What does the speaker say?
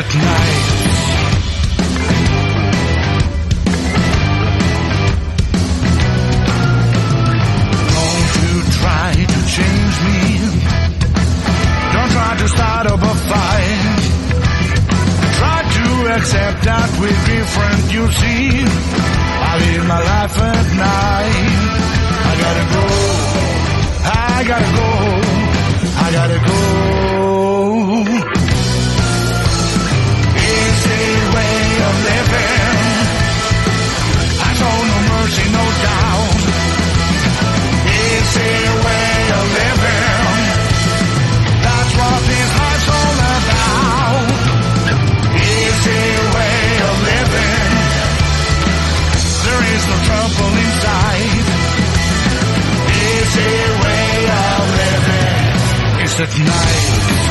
at night. Don't you try to change me. Don't try to start up a fight. Try to accept that we're different, you see. I live my life at night. I gotta go. I gotta go. I gotta go. Easy way of living. I show no mercy, no doubt. Easy way of living. That's what this life's all about. Easy way of living. There is no trouble inside. Easy way of living. It's at night.